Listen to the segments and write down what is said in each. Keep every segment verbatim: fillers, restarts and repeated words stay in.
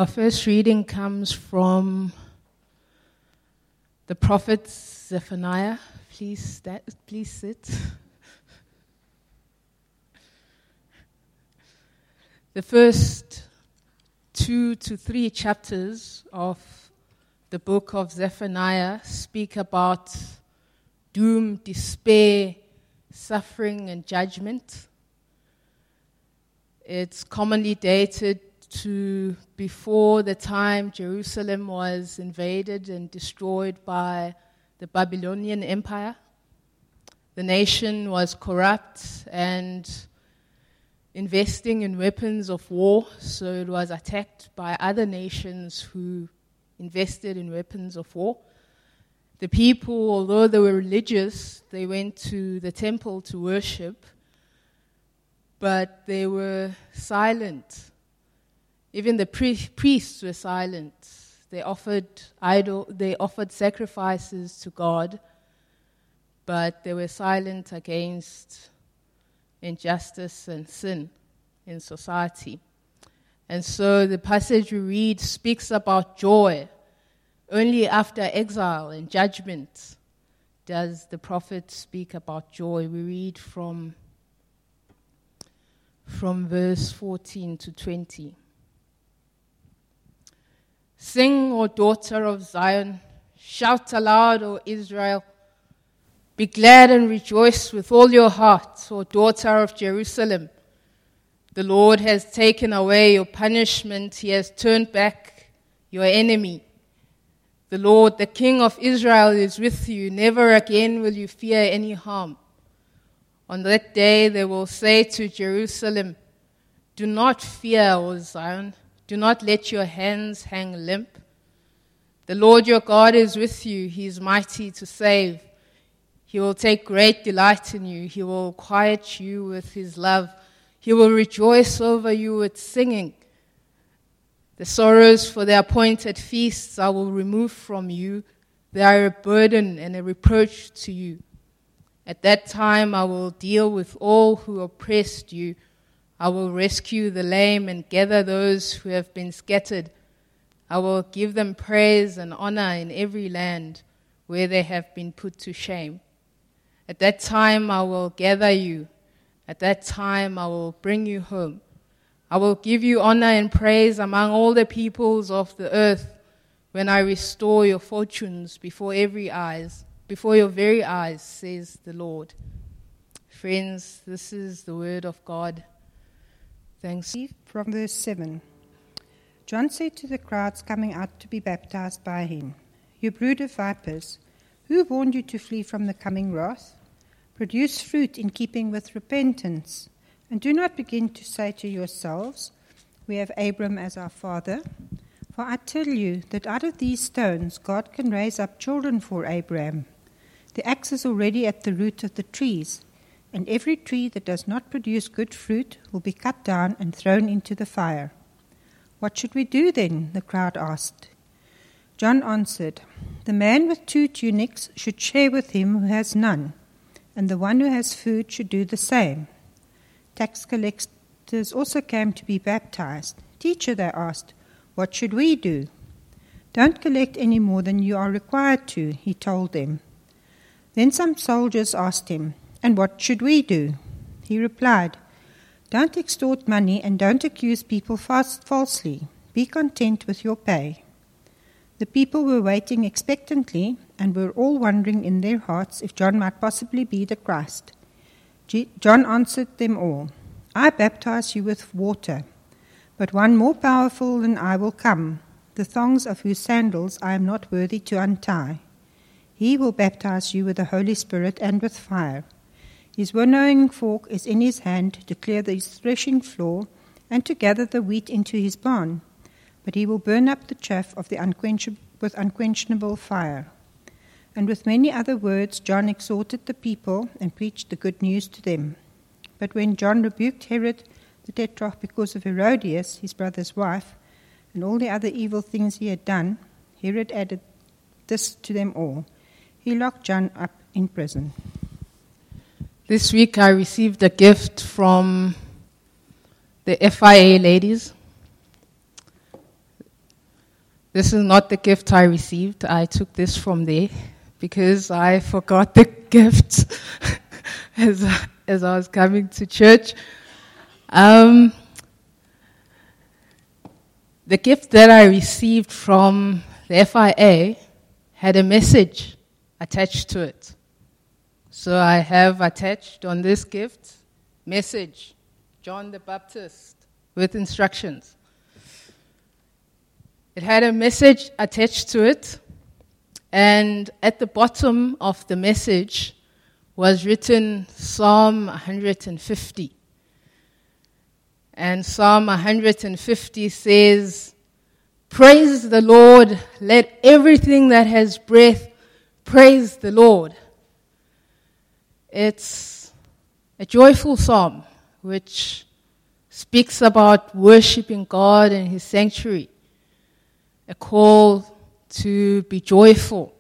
Our first reading comes from the prophet Zephaniah. Please, sta- please sit. The first two to three chapters of the book of Zephaniah speak about doom, despair, suffering, and judgment. It's commonly dated to before the time Jerusalem was invaded and destroyed by the Babylonian Empire. The nation was corrupt and investing in weapons of war, so it was attacked by other nations who invested in weapons of war. The people, although they were religious, they went to the temple to worship, but they were silent. Even the pri- priests were silent. They offered idol, they offered sacrifices to God, but they were silent against injustice and sin in society. And so the passage we read speaks about joy. Only after exile and judgment does the prophet speak about joy. We read from, from verse fourteen to twenty. Sing, O daughter of Zion, shout aloud, O Israel. Be glad and rejoice with all your heart, O daughter of Jerusalem. The Lord has taken away your punishment. He has turned back your enemy. The Lord, the King of Israel, is with you. Never again will you fear any harm. On that day they will say to Jerusalem, do not fear, O Zion. Do not let your hands hang limp. The Lord your God is with you. He is mighty to save. He will take great delight in you. He will quiet you with his love. He will rejoice over you with singing. The sorrows for the appointed feasts I will remove from you. They are a burden and a reproach to you. At that time I will deal with all who oppressed you. I will rescue the lame and gather those who have been scattered. I will give them praise and honor in every land where they have been put to shame. At that time I will gather you. At that time I will bring you home. I will give you honor and praise among all the peoples of the earth when I restore your fortunes before every eyes, before your very eyes, says the Lord. Friends, this is the word of God. Thanks. From verse seven. John said to the crowds coming out to be baptized by him, you brood of vipers, who warned you to flee from the coming wrath? Produce fruit in keeping with repentance, and do not begin to say to yourselves, we have Abram as our father. For I tell you that out of these stones God can raise up children for Abraham. The axe is already at the root of the trees, and every tree that does not produce good fruit will be cut down and thrown into the fire. What should we do then? The crowd asked. John answered, the man with two tunics should share with him who has none, and the one who has food should do the same. Tax collectors also came to be baptized. Teacher, they asked, what should we do? Don't collect any more than you are required to, he told them. Then some soldiers asked him, and what should we do? He replied, don't extort money and don't accuse people fast, falsely. Be content with your pay. The people were waiting expectantly and were all wondering in their hearts if John might possibly be the Christ. G- John answered them all, I baptize you with water, but one more powerful than I will come, the thongs of whose sandals I am not worthy to untie. He will baptize you with the Holy Spirit and with fire. His winnowing fork is in his hand to clear the threshing floor and to gather the wheat into his barn, but he will burn up the chaff of the unquenchable, with unquenchable fire. And with many other words John exhorted the people and preached the good news to them. But when John rebuked Herod the Tetrarch because of Herodias, his brother's wife, and all the other evil things he had done, Herod added this to them all. He locked John up in prison. This week I received a gift from the F I A ladies. This is not the gift I received. I took this from there because I forgot the gift as, as I was coming to church. Um, the gift that I received from the F I A had a message attached to it. So I have attached on this gift, message, John the Baptist, with instructions. It had a message attached to it, and at the bottom of the message was written Psalm one hundred fifty. And Psalm one hundred fifty says, "Praise the Lord, let everything that has breath praise the Lord." It's a joyful psalm which speaks about worshiping God in His sanctuary, a call to be joyful.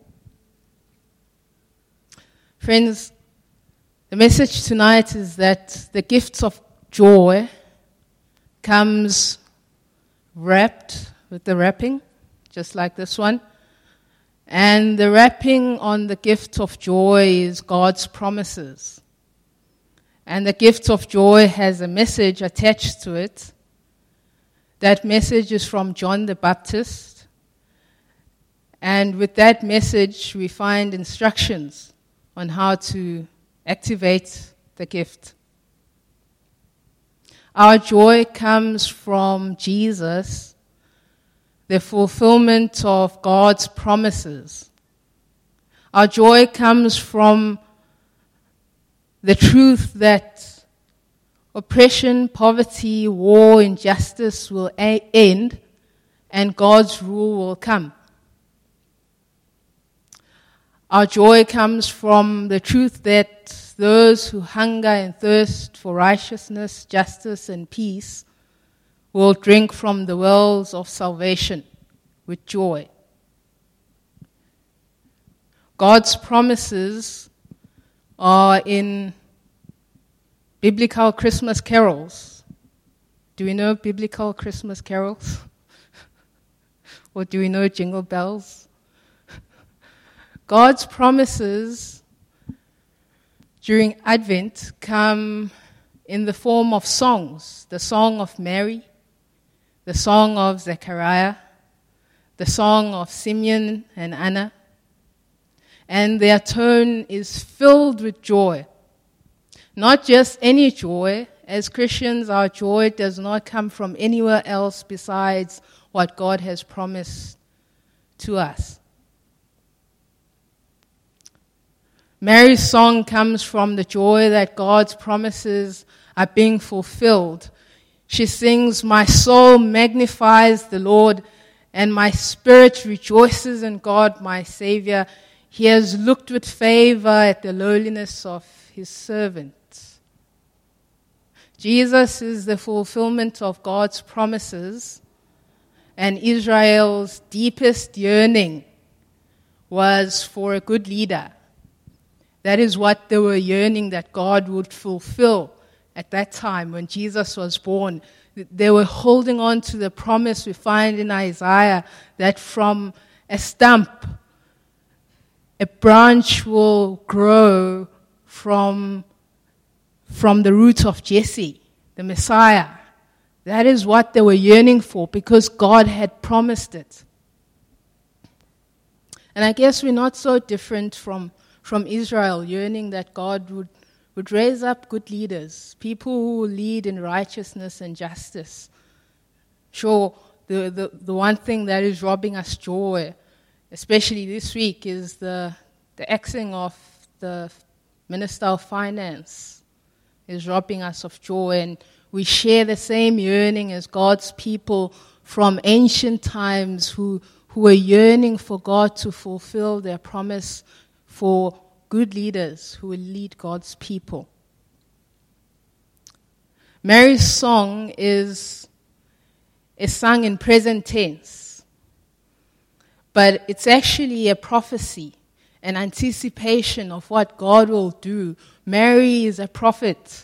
Friends, the message tonight is that the gift of joy comes wrapped with the wrapping, just like this one. And the wrapping on the gift of joy is God's promises. And the gift of joy has a message attached to it. That message is from John the Baptist. And with that message, we find instructions on how to activate the gift. Our joy comes from Jesus, the fulfillment of God's promises. Our joy comes from the truth that oppression, poverty, war, injustice will a- end and God's rule will come. Our joy comes from the truth that those who hunger and thirst for righteousness, justice, and peace will drink from the wells of salvation with joy. God's promises are in biblical Christmas carols. Do we know biblical Christmas carols? Or do we know jingle bells? God's promises during Advent come in the form of songs. The song of Mary, the song of Zechariah, the song of Simeon and Anna. And their tone is filled with joy. Not just any joy. As Christians, our joy does not come from anywhere else besides what God has promised to us. Mary's song comes from the joy that God's promises are being fulfilled. She sings, "My soul magnifies the Lord, and my spirit rejoices in God, my Savior. He has looked with favor at the lowliness of His servant." Jesus is the fulfillment of God's promises, and Israel's deepest yearning was for a good leader. That is what they were yearning that God would fulfill at that time when Jesus was born. They were holding on to the promise we find in Isaiah that from a stump, a branch will grow from, from the root of Jesse, the Messiah. That is what they were yearning for because God had promised it. And I guess we're not so different from from Israel, yearning that God would, would raise up good leaders, people who will lead in righteousness and justice. Sure, the, the, the one thing that is robbing us joy, especially this week, is the, the axing of the Minister of Finance is robbing us of joy. And we share the same yearning as God's people from ancient times who, who were yearning for God to fulfill their promise for good leaders who will lead God's people. Mary's song is, is sung in present tense, but it's actually a prophecy, an anticipation of what God will do. Mary is a prophet.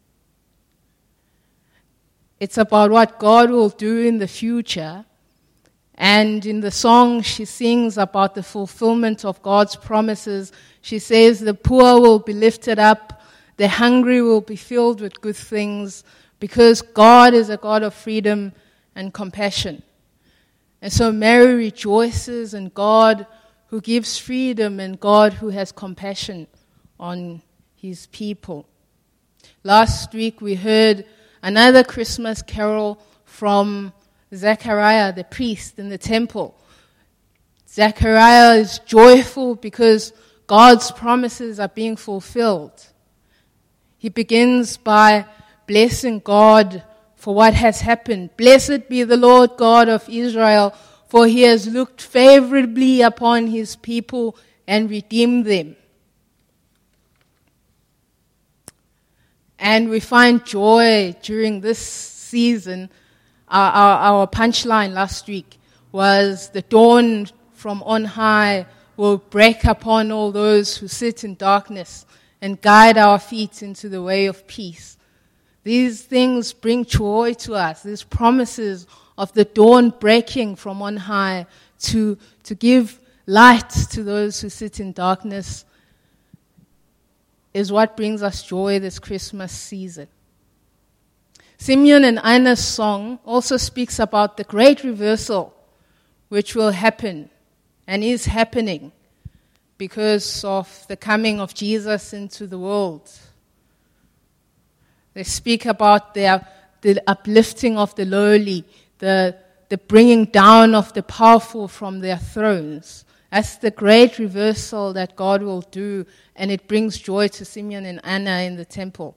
It's about what God will do in the future, And in the song, she sings about the fulfillment of God's promises. She says, the poor will be lifted up, the hungry will be filled with good things, because God is a God of freedom and compassion. And so Mary rejoices in God who gives freedom and God who has compassion on his people. Last week we heard another Christmas carol from Zechariah, the priest in the temple. Zechariah is joyful because God's promises are being fulfilled. He begins by blessing God for what has happened. Blessed be the Lord God of Israel, for he has looked favorably upon his people and redeemed them. And we find joy during this season. Our, our, our punchline last week was, the dawn from on high will break upon all those who sit in darkness and guide our feet into the way of peace. These things bring joy to us, these promises of the dawn breaking from on high to, to give light to those who sit in darkness is what brings us joy this Christmas season. Simeon and Anna's song also speaks about the great reversal which will happen and is happening because of the coming of Jesus into the world. They speak about the, the uplifting of the lowly, the, the bringing down of the powerful from their thrones. That's the great reversal that God will do, and it brings joy to Simeon and Anna in the temple.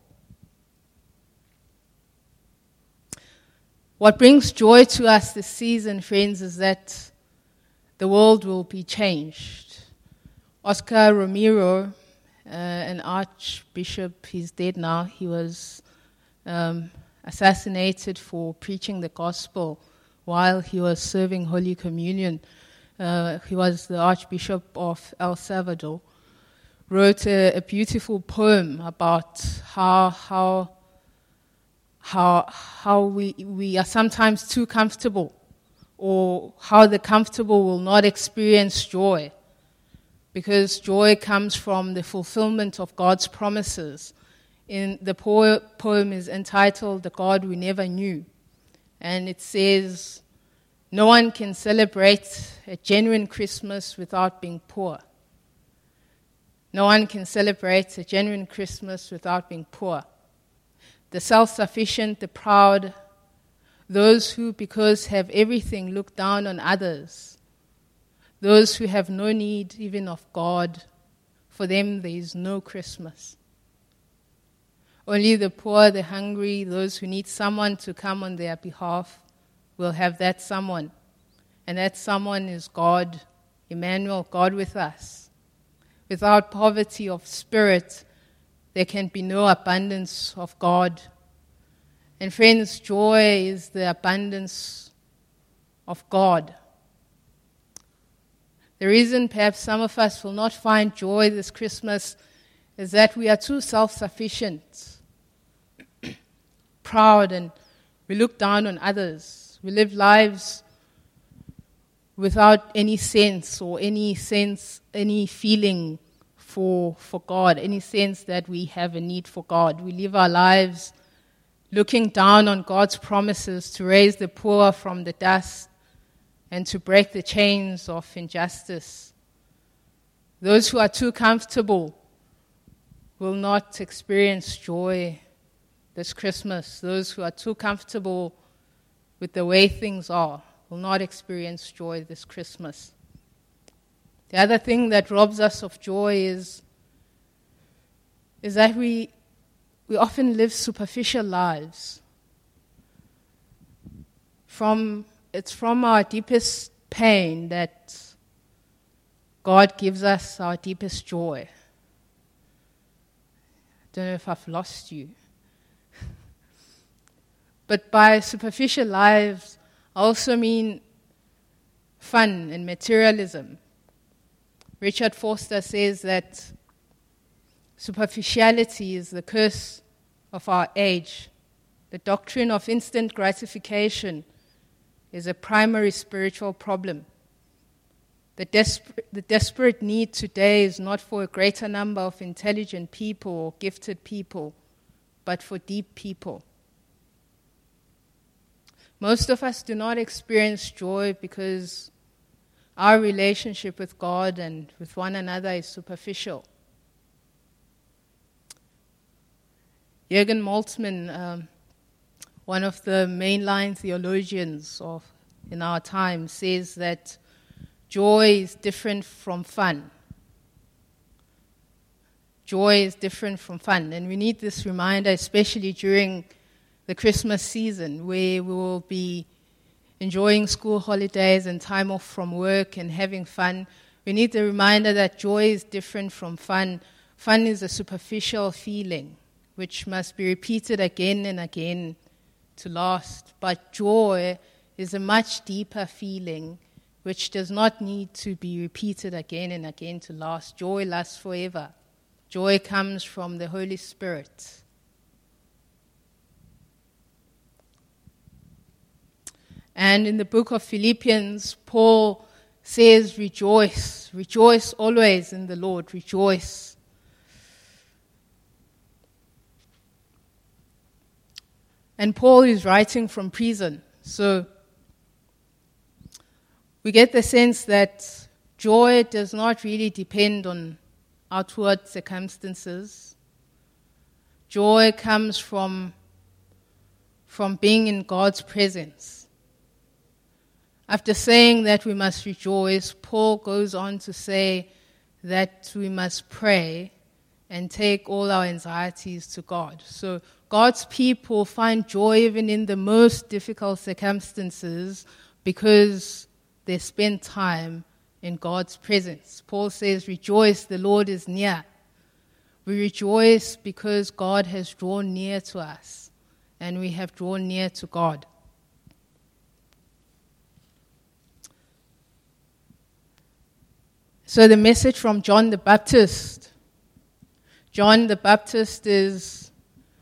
What brings joy to us this season, friends, is that the world will be changed. Oscar Romero, uh, an archbishop, he's dead now. He was um, assassinated for preaching the gospel while he was serving Holy Communion. Uh, he was the Archbishop of El Salvador. Wrote a, a beautiful poem about how how how how we we are sometimes too comfortable, or how the comfortable will not experience joy, because joy comes from the fulfillment of God's promises. In the po- poem is entitled "The God We Never Knew," and it says, "No one can celebrate a genuine Christmas without being poor. No one can celebrate a genuine Christmas without being poor. The self-sufficient, the proud, those who, because have everything, look down on others, those who have no need even of God, for them there is no Christmas. Only the poor, the hungry, those who need someone to come on their behalf will have that someone. And that someone is God, Emmanuel, God with us. Without poverty of spirit, there can be no abundance of God. And friends, joy is the abundance of God. The reason perhaps some of us will not find joy this Christmas is that we are too self-sufficient, proud, and we look down on others. We live lives without any sense or any sense, any feeling for for God, any sense that we have a need for God. We live our lives looking down on God's promises to raise the poor from the dust and to break the chains of injustice. Those who are too comfortable will not experience joy this Christmas. Those who are too comfortable with the way things are will not experience joy this Christmas. The other thing that robs us of joy is, is that we, we often live superficial lives. From, it's from our deepest pain that God gives us our deepest joy. I don't know if I've lost you. But by superficial lives, I also mean fun and materialism. Richard Foster says that superficiality is the curse of our age. The doctrine of instant gratification is a primary spiritual problem. The, desper- the desperate need today is not for a greater number of intelligent people or gifted people, but for deep people. Most of us do not experience joy because our relationship with God and with one another is superficial. Jürgen Moltmann, um, one of the mainline theologians of in our time, says that joy is different from fun. Joy is different from fun. And we need this reminder, especially during the Christmas season, where we will be enjoying school holidays and time off from work and having fun. We need the reminder that joy is different from fun. Fun is a superficial feeling, which must be repeated again and again to last. But joy is a much deeper feeling, which does not need to be repeated again and again to last. Joy lasts forever. Joy comes from the Holy Spirit. And in the book of Philippians, Paul says, rejoice. Rejoice always in the Lord. Rejoice. And Paul is writing from prison. So we get the sense that joy does not really depend on outward circumstances. Joy comes from, from being in God's presence. After saying that we must rejoice, Paul goes on to say that we must pray and take all our anxieties to God. So God's people find joy even in the most difficult circumstances because they spend time in God's presence. Paul says, rejoice, the Lord is near. We rejoice because God has drawn near to us and we have drawn near to God. So the message from John the Baptist. John the Baptist is,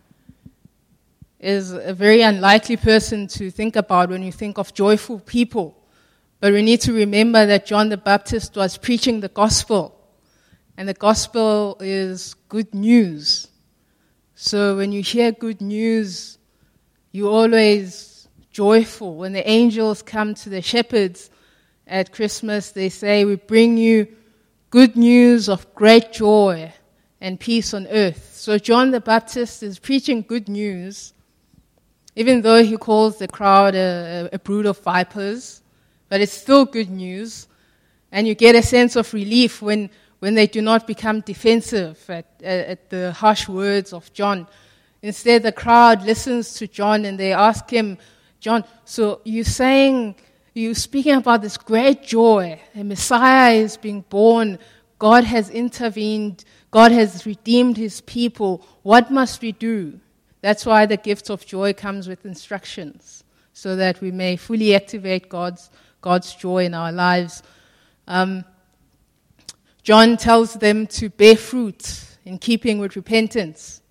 is a very unlikely person to think about when you think of joyful people. But we need to remember that John the Baptist was preaching the gospel. And the gospel is good news. So when you hear good news, you're always joyful. When the angels come to the shepherds at Christmas, they say, we bring you good news of great joy and peace on earth. So John the Baptist is preaching good news, even though he calls the crowd a, a brood of vipers, but it's still good news. And you get a sense of relief when, when they do not become defensive at, at the harsh words of John. Instead, the crowd listens to John and they ask him, John, so you're saying, you're speaking about this great joy. The Messiah is being born. God has intervened. God has redeemed his people. What must we do? That's why the gift of joy comes with instructions, so that we may fully activate God's, God's joy in our lives. Um, John tells them to bear fruit in keeping with repentance.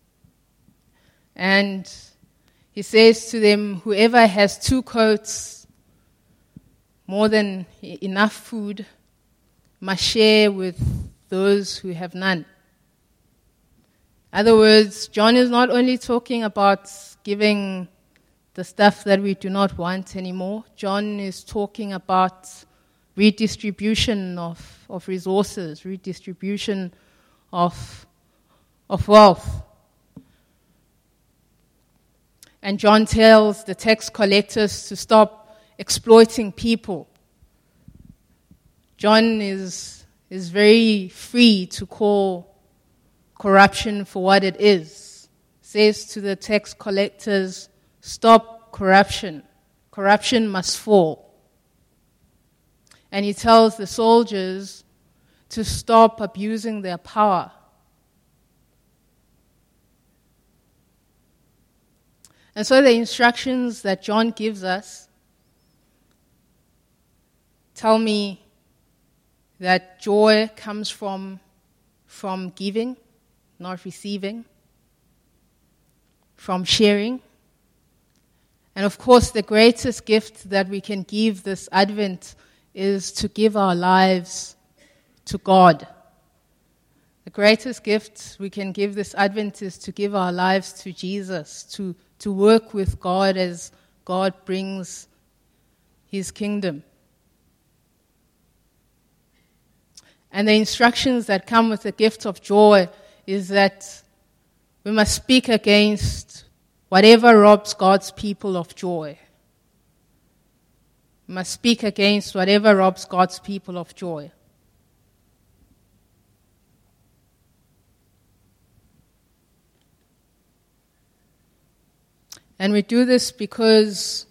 And he says to them, whoever has two coats, more than enough food, must share with those who have none. In other words, John is not only talking about giving the stuff that we do not want anymore. John is talking about redistribution of, of resources, redistribution of, of wealth. And John tells the tax collectors to stop exploiting people. John is, is very free to call corruption for what it is. Says to the tax collectors, stop corruption. Corruption must fall. And he tells the soldiers to stop abusing their power. And so the instructions that John gives us tell me that joy comes from, from giving, not receiving, from sharing, And of course, the greatest gift that we can give this Advent is to give our lives to God. The greatest gift we can give this Advent is to give our lives to Jesus, to, to work with God as God brings His kingdom. And the instructions that come with the gift of joy is that we must speak against whatever robs God's people of joy. We must speak against whatever robs God's people of joy. And we do this because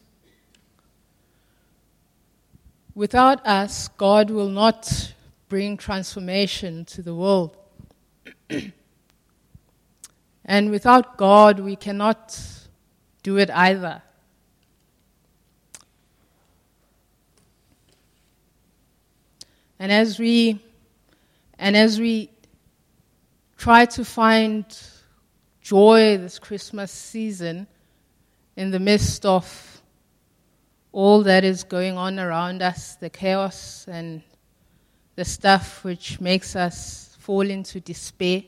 without us, God will not bring transformation to the world. And without God, we cannot do it either. And as we and as we try to find joy this Christmas season in the midst of all that is going on around us, the chaos and the stuff which makes us fall into despair,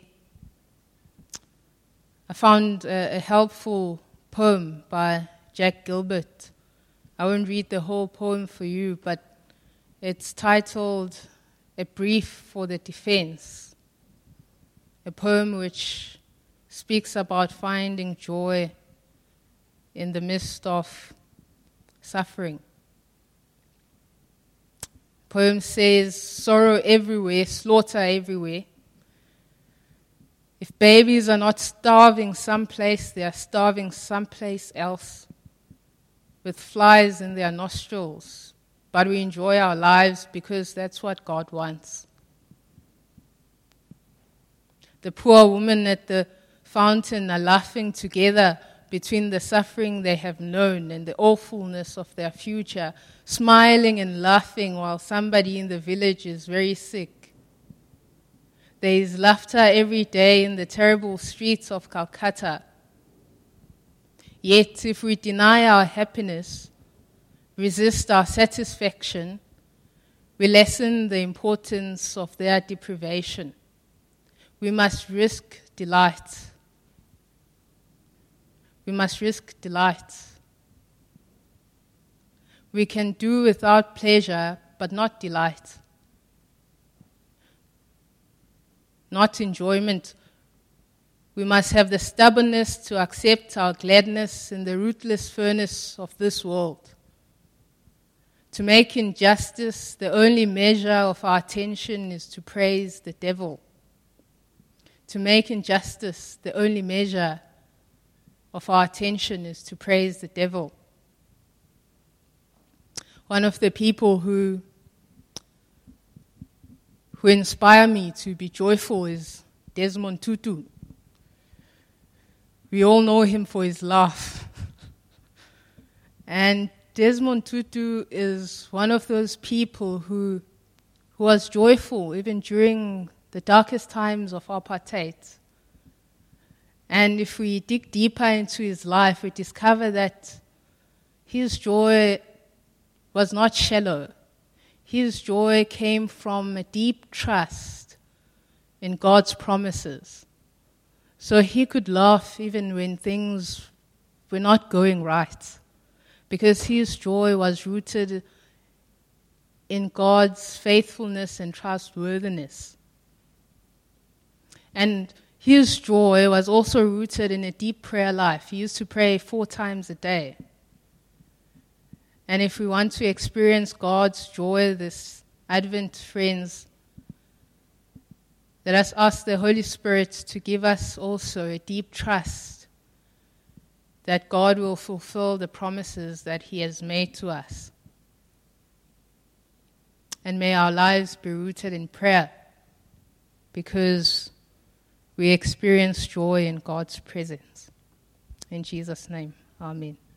I found a, a helpful poem by Jack Gilbert. I won't read the whole poem for you, but it's titled A Brief for the Defense, a poem which speaks about finding joy in the midst of suffering. The poem says, sorrow everywhere, slaughter everywhere. If babies are not starving someplace, they are starving someplace else, with flies in their nostrils. But we enjoy our lives because that's what God wants. The poor women at the fountain are laughing together between the suffering they have known and the awfulness of their future, smiling and laughing while somebody in the village is very sick. There is laughter every day in the terrible streets of Calcutta. Yet, if we deny our happiness, resist our satisfaction, we lessen the importance of their deprivation. We must risk delight. We must risk delight. We can do without pleasure, but not delight. Not enjoyment. We must have the stubbornness to accept our gladness in the ruthless furnace of this world. To make injustice the only measure of our attention is to praise the devil. To make injustice the only measure of our attention is to praise the devil. One of the people who who inspire me to be joyful is Desmond Tutu. We all know him for his laugh. And Desmond Tutu is one of those people who, who was joyful even during the darkest times of apartheid. And if we dig deeper into his life, we discover that his joy was not shallow. His joy came from a deep trust in God's promises. So he could laugh even when things were not going right, because his joy was rooted in God's faithfulness and trustworthiness. And his joy was also rooted in a deep prayer life. He used to pray four times a day. And if we want to experience God's joy this Advent, friends, let us ask the Holy Spirit to give us also a deep trust that God will fulfill the promises that He has made to us. And may our lives be rooted in prayer, because we experience joy in God's presence. In Jesus' name, amen.